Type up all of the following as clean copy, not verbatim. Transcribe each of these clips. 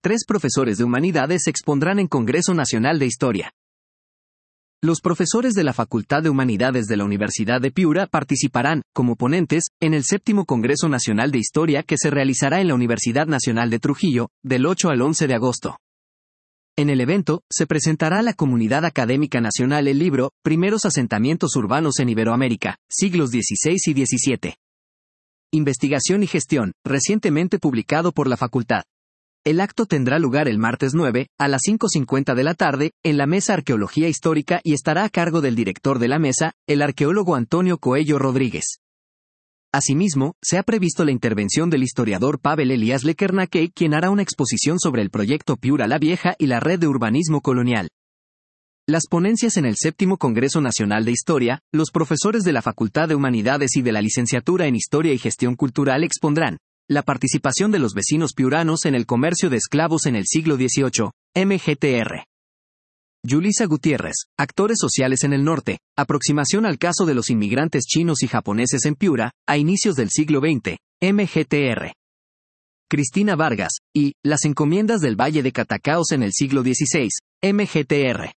3 profesores de Humanidades expondrán en Congreso Nacional de Historia. Los profesores de la Facultad de Humanidades de la Universidad de Piura participarán, como ponentes, en el 7º Congreso Nacional de Historia que se realizará en la Universidad Nacional de Trujillo, del 8 al 11 de agosto. En el evento, se presentará a la comunidad académica nacional el libro, Primeros asentamientos urbanos en Iberoamérica, siglos XVI y XVII. Investigación y gestión, recientemente publicado por la facultad. El acto tendrá lugar el martes 9, a las 5:50 de la tarde, en la Mesa Arqueología Histórica y estará a cargo del director de la mesa, el arqueólogo Antonio Coello Rodríguez. Asimismo, se ha previsto la intervención del historiador Pavel Elías Lekernakey, quien hará una exposición sobre el proyecto Piura la Vieja y la red de urbanismo colonial. Las ponencias en el 7º Congreso Nacional de Historia, los profesores de la Facultad de Humanidades y de la Licenciatura en Historia y Gestión Cultural expondrán la participación de los vecinos piuranos en el comercio de esclavos en el siglo XVIII, MGTR. Yulisa Gutiérrez, Actores sociales en el norte, aproximación al caso de los inmigrantes chinos y japoneses en Piura, a inicios del siglo XX, MGTR. Cristina Vargas, y Las encomiendas del Valle de Catacaos en el siglo XVI, MGTR.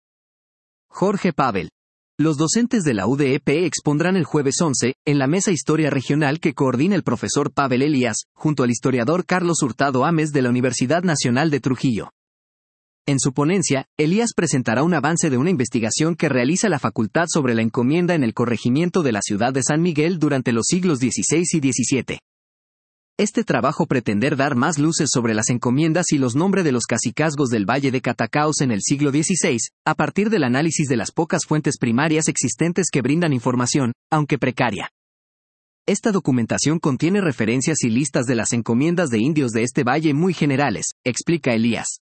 Jorge Pavel. Los docentes de la UDEP expondrán el jueves 11, en la Mesa Historia Regional que coordina el profesor Pavel Elías, junto al historiador Carlos Hurtado Ames de la Universidad Nacional de Trujillo. En su ponencia, Elías presentará un avance de una investigación que realiza la facultad sobre la encomienda en el corregimiento de la ciudad de San Miguel durante los siglos XVI y XVII. Este trabajo pretende dar más luces sobre las encomiendas y los nombres de los cacicazgos del Valle de Catacaos en el siglo XVI, a partir del análisis de las pocas fuentes primarias existentes que brindan información, aunque precaria. Esta documentación contiene referencias y listas de las encomiendas de indios de este valle muy generales, explica Elías.